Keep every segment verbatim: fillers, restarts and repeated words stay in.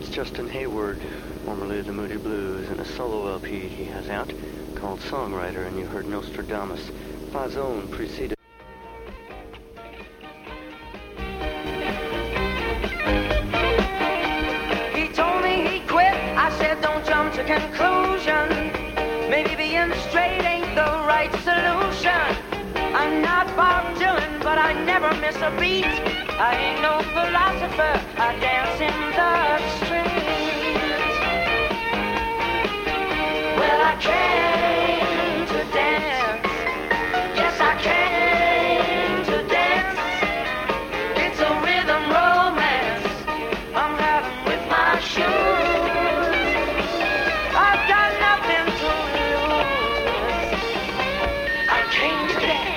Justin Hayward, formerly of the Moody Blues, and a solo L P he has out called Songwriter, and you heard Nostradamus. Fazone preceded. He told me he quit. I said don't jump to conclusion. Maybe being straight ain't the right solution. I'm not Bob Dylan, but I never miss a beat. I ain't no philosopher, I dance in the streets. Well, I came to dance. Yes, I came to dance. It's a rhythm romance I'm having with my shoes. I've got nothing to lose. I came to dance.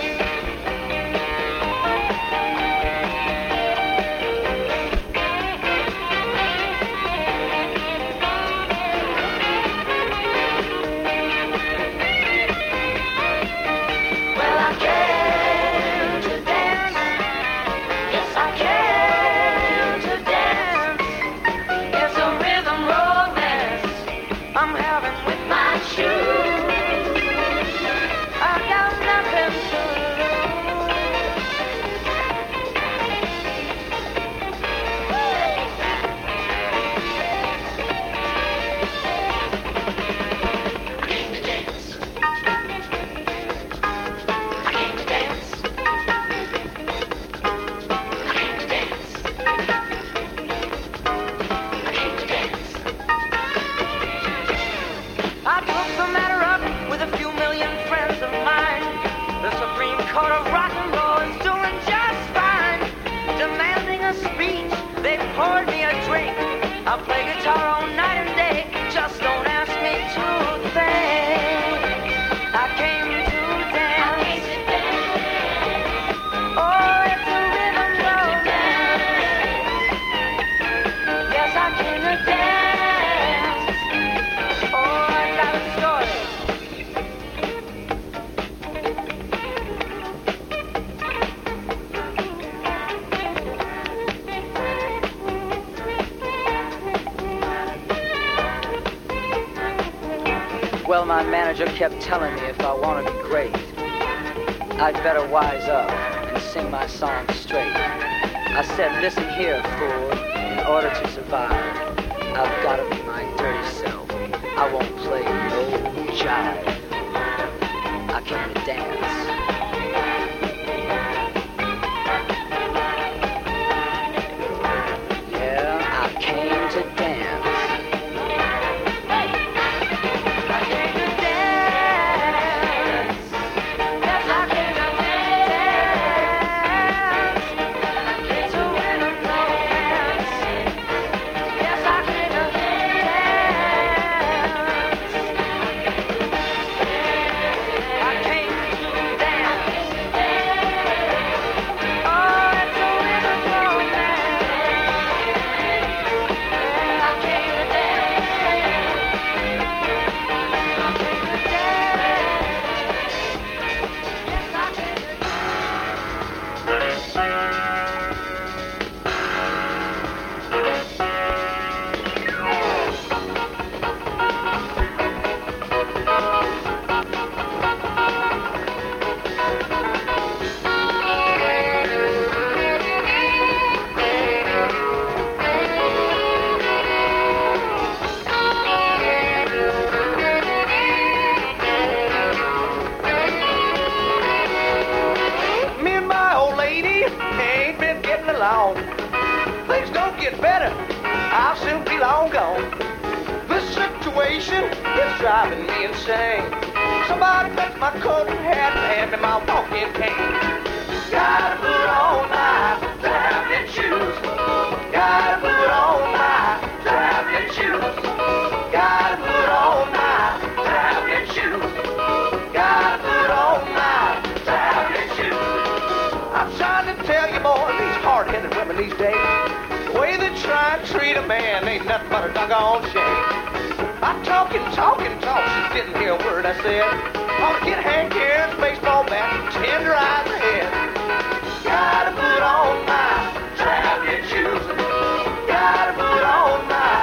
Well, my manager kept telling me if I want to be great, I'd better wise up and sing my song straight. I said, listen here, fool, in order to survive, I've got to be my dirty self. I won't play no jive. I came to dance. Yeah, I came to dance. Gotta put on my traveling shoes. Gotta put on my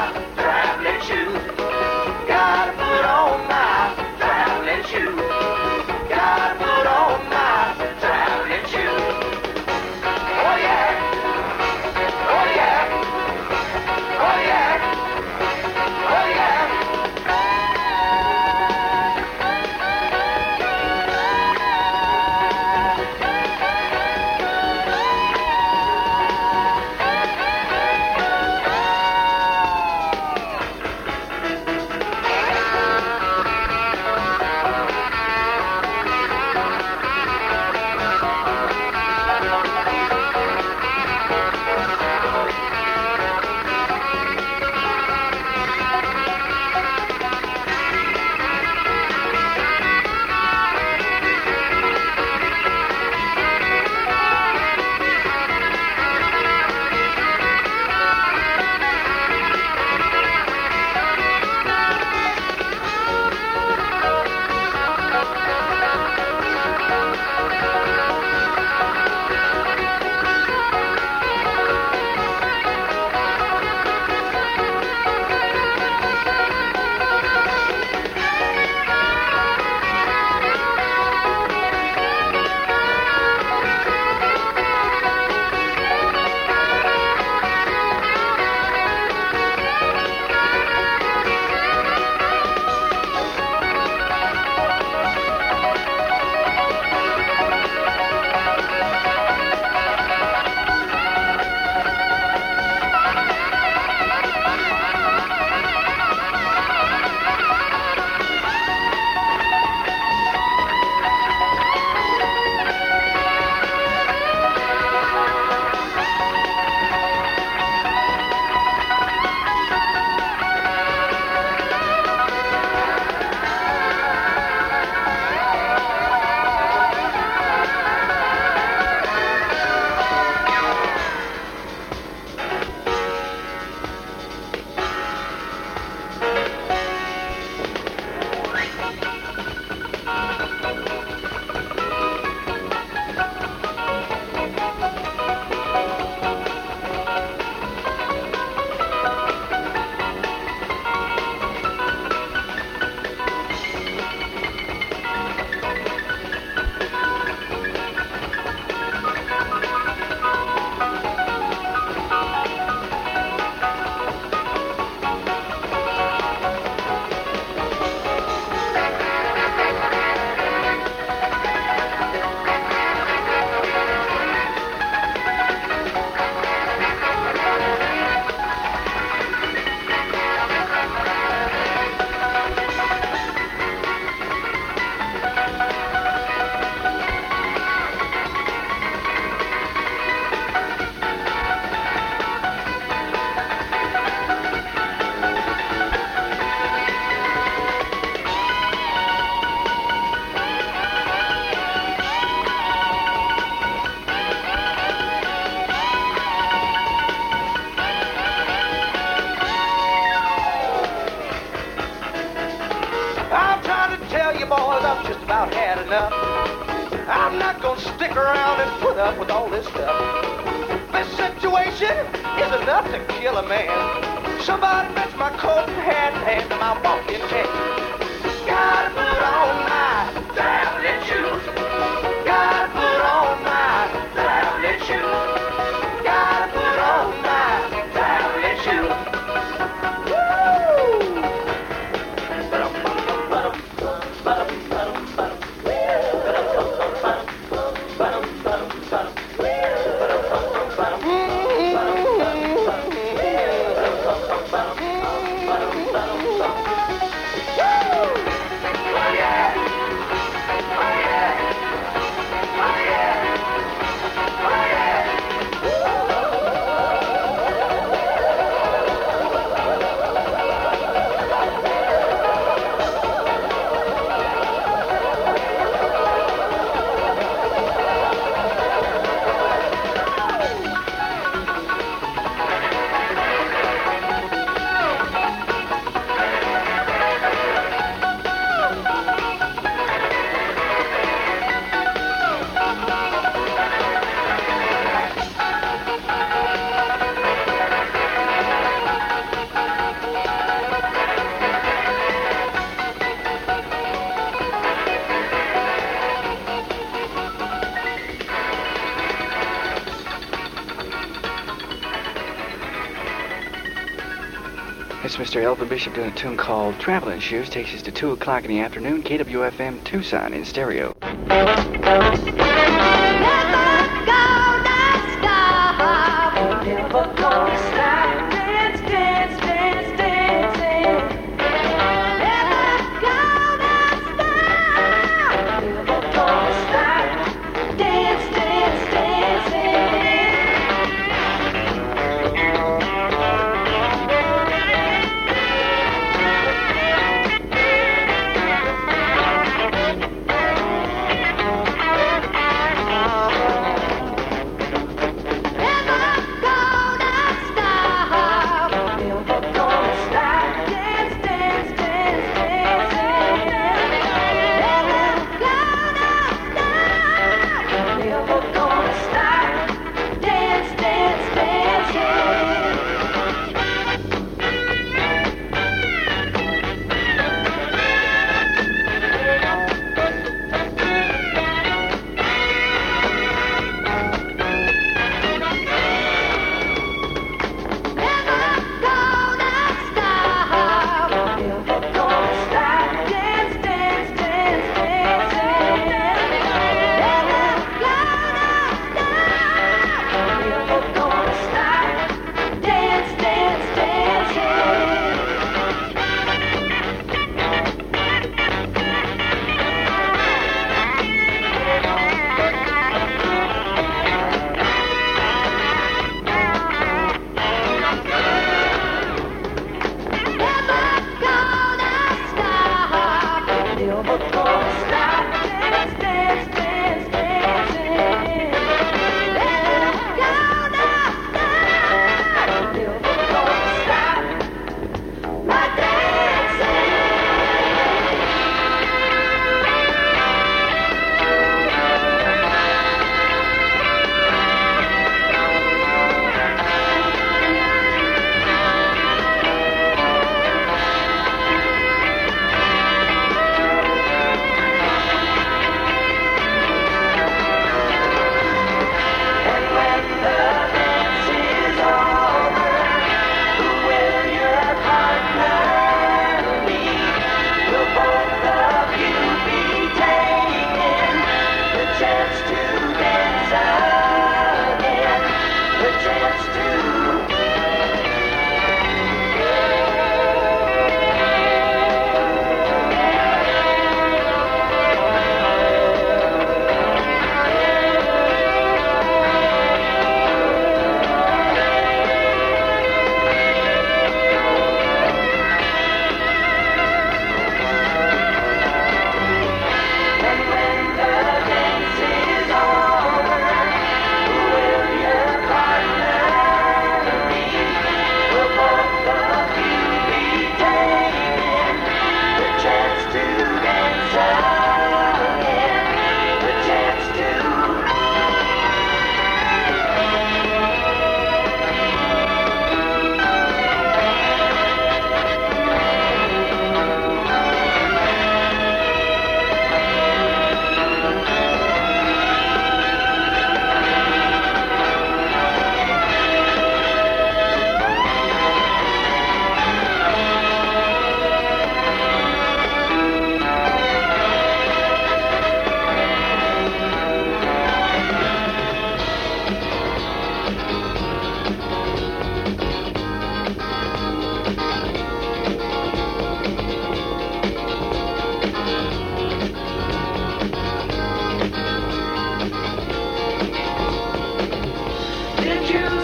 had enough. I'm not gonna stick around and put up with all this stuff. This situation is enough to kill a man. Somebody fetch my coat and hat and hand to my walking cane. Gotta put on my traveling shoes. Gotta put on my traveling shoes. Gotta put on my traveling shoes. It's Mister Elvin Bishop doing a tune called Traveling Shoes. Takes us to two o'clock in the afternoon. K W F M Tucson in stereo.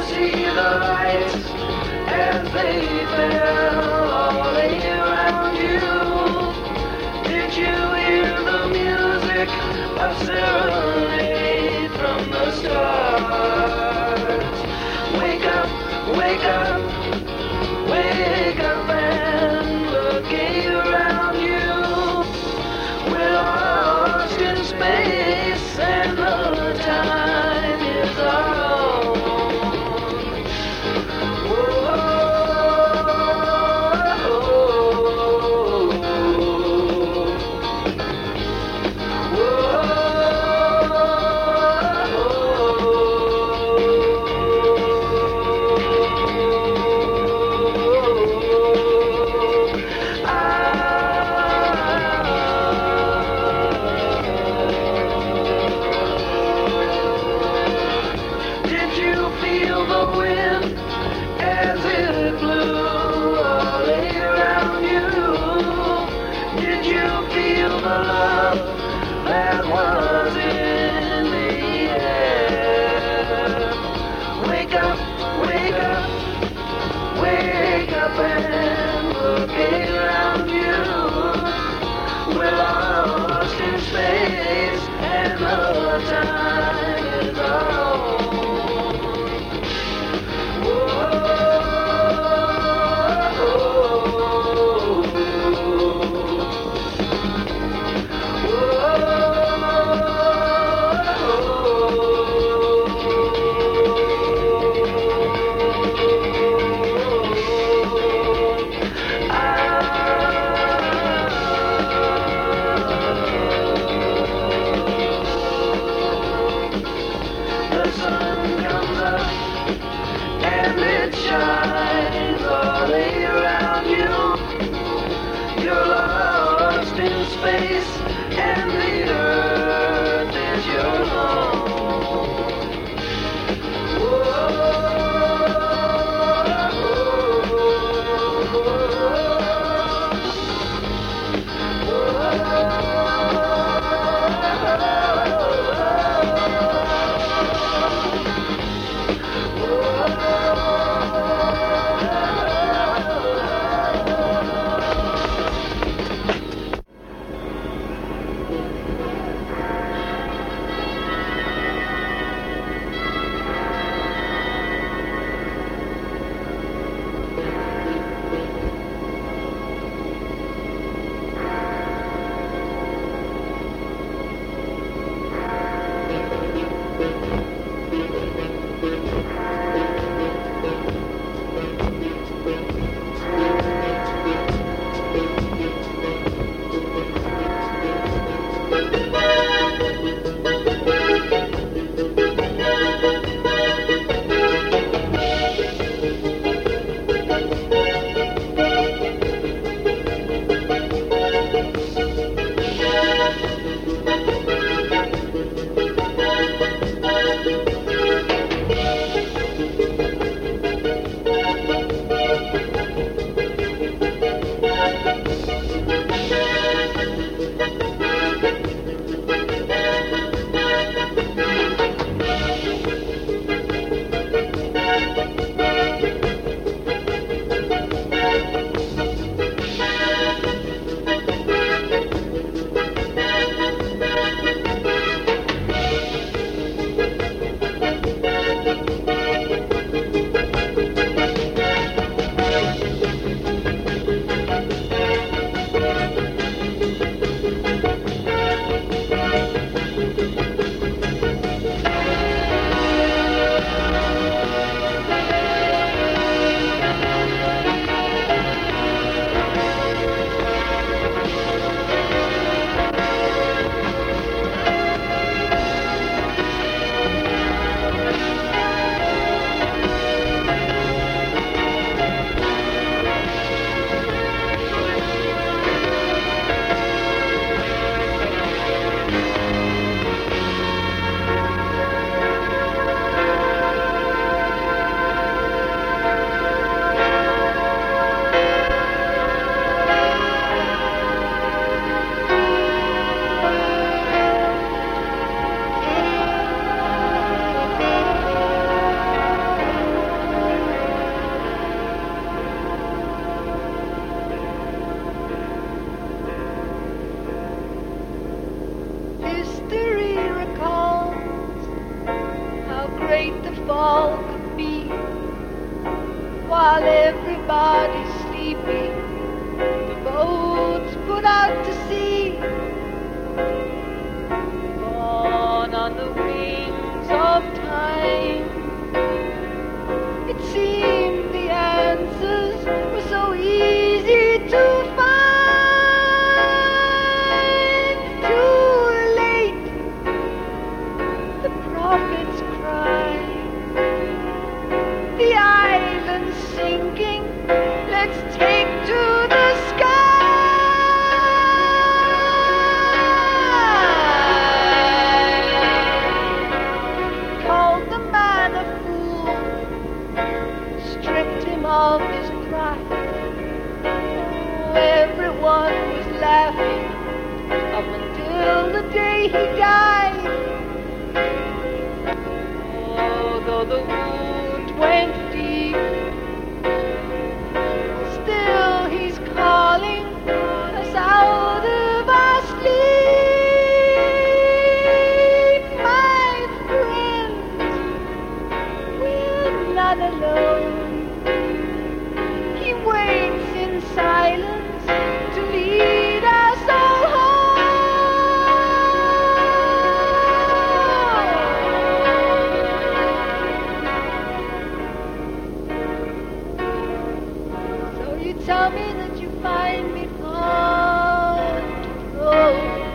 see the lights as they fell all around you? Did you hear the music of serenade from the stars? Wake up, wake up, wake up and look around you. We're lost in space and the time is our own. while everybody's sleeping, the boats put out to sea. Borne on the wings of time, it seemed the answers were so easy to find. Too late, the prophets cry, the island's sinking, let's take to the sky. Called the man a fool, stripped him of his pride. Oh, everyone was laughing up until the day he died. Oh, though the wound went deep, still he's calling us out of our sleep. My friends, we're not alone. He waits in silence to lead us all home. So you tell me that you find me fun to throw.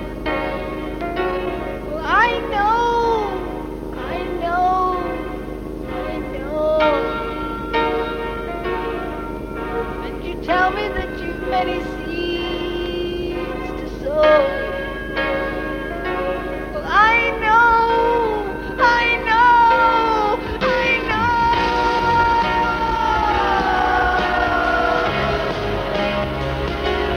Well, I know, I know, I know. And you tell me that you've many seeds to sow. Well, I know, I know, I know.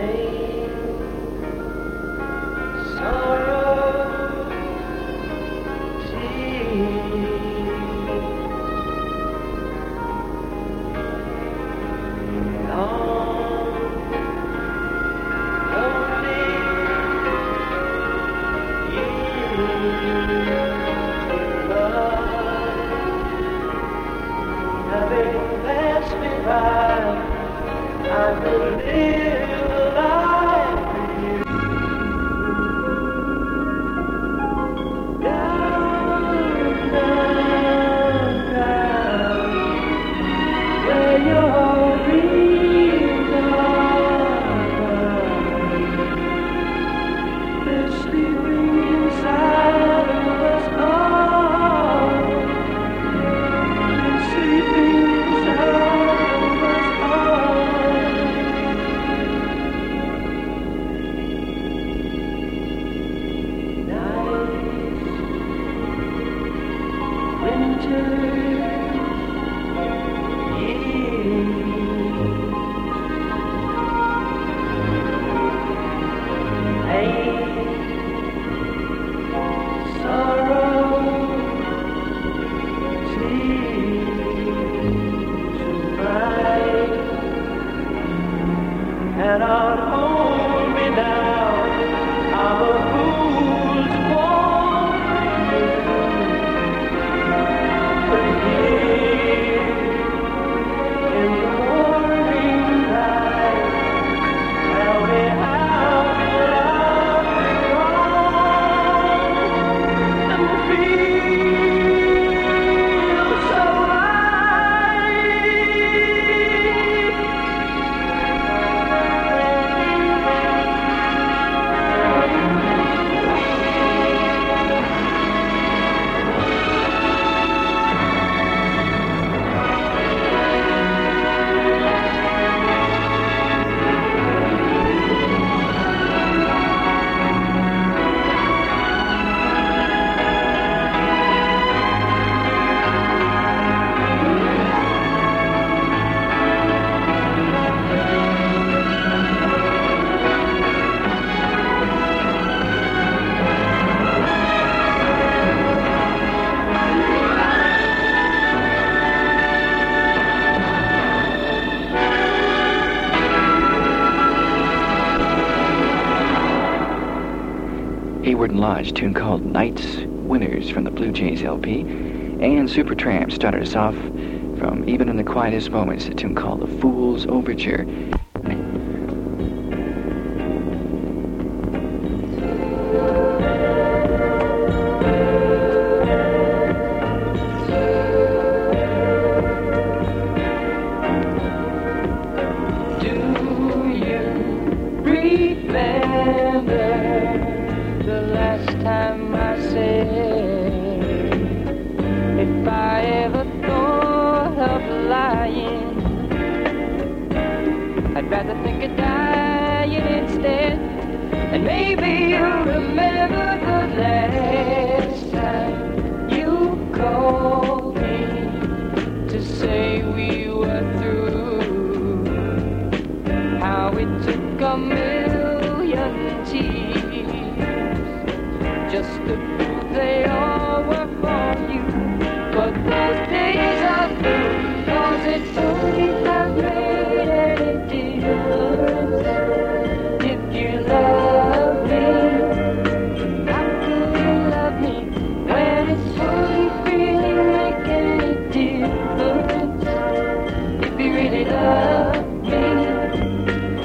Lodge, tune called Nights Winners from the Blue Jays L P, and Supertramp started us off from Even in the Quietest Moments, a tune called The Fool's Overture.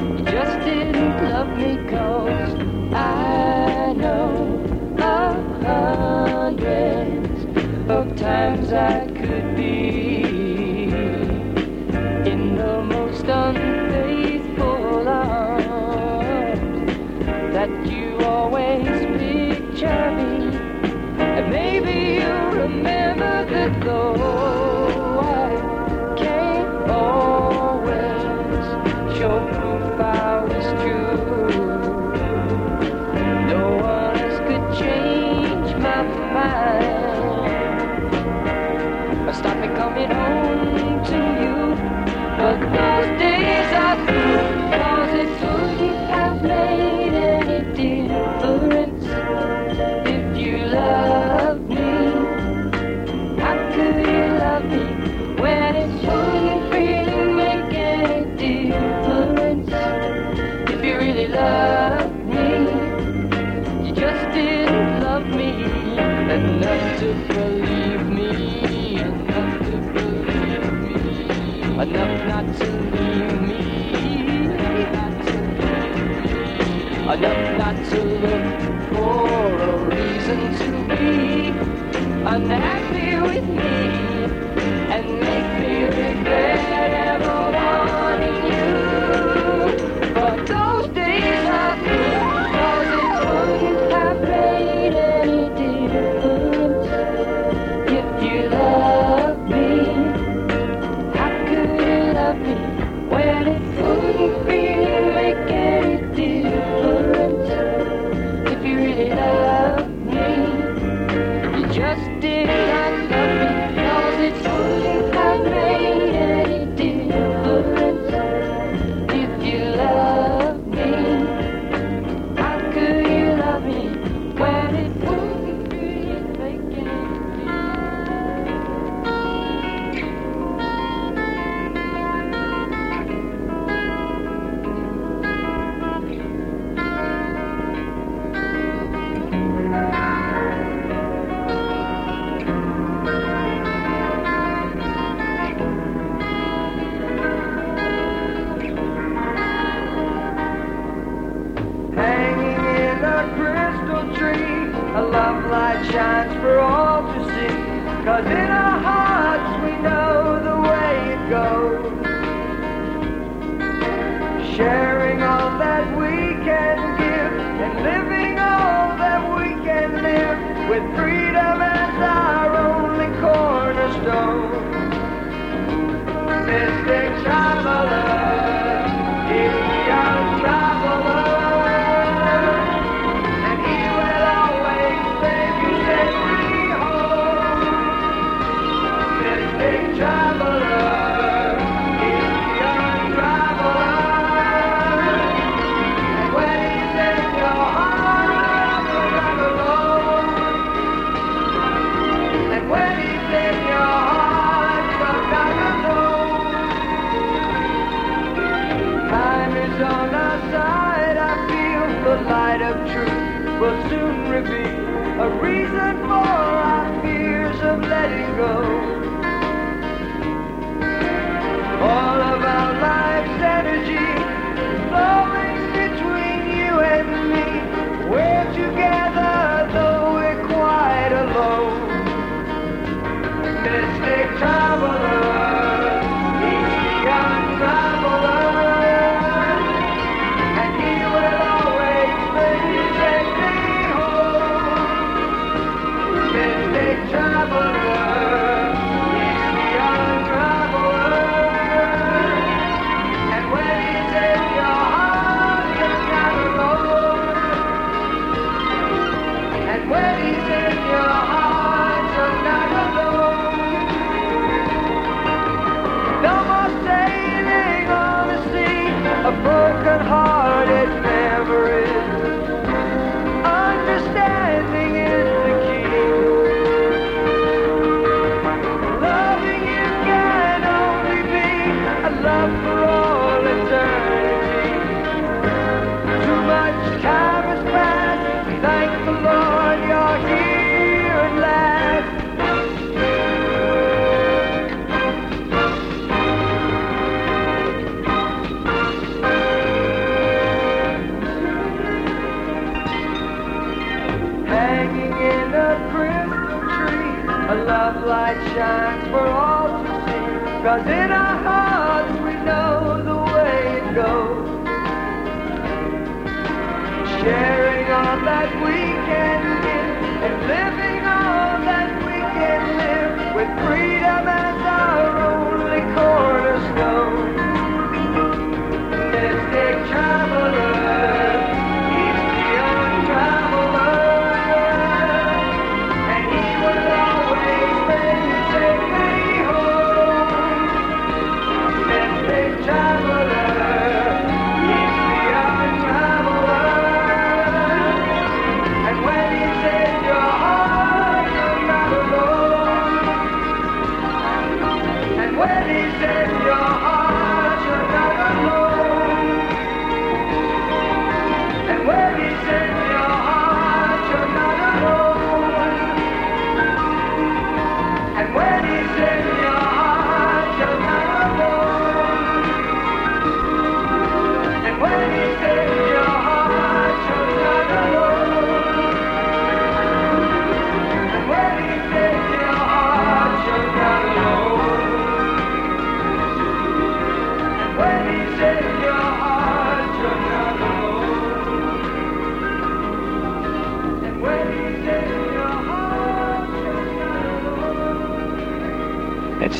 Love me 'cause I know, oh, oh. love me, you just didn't love me enough to believe me, enough to believe me, enough not to leave me, enough not to leave me, enough not to look for a reason to be unhappy with me and make me regret ever wanting you. But those days are through, 'cause it wouldn't have made any difference if you loved me. How could you love me when it wouldn't really make any difference if you really loved me? You just did not love me, 'cause it wouldn't have made any difference if you loved me. How could you love me when it wouldn't really make any Hanging in a crystal tree, a love light shines for all to see. 'Cause in our hearts we know the way it goes. Sharing all that we can give and living all that we can live with freedom as our only cornerstone. Mystic traveler, he's the young traveler. Will soon reveal a reason for our fears of letting go. All of our life's energy flowing between you and me. We're together though we're quite alone. Mystic traveler, he's the young traveler. A broken-hearted memories. Understanding is the key. Loving you can only be a love for all eternity. Too much time has passed. Thank the Lord you're here at last. A love light shines for all to see. 'Cause in our hearts we know the way it goes. Sharing all that we can give and living all that we can live with freedom as our only cornerstone. Mystic traveler, he's the young traveler. And when he's in your heart,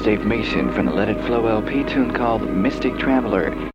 Dave Mason from the Let It Flow L P, tune called Mystic Traveler.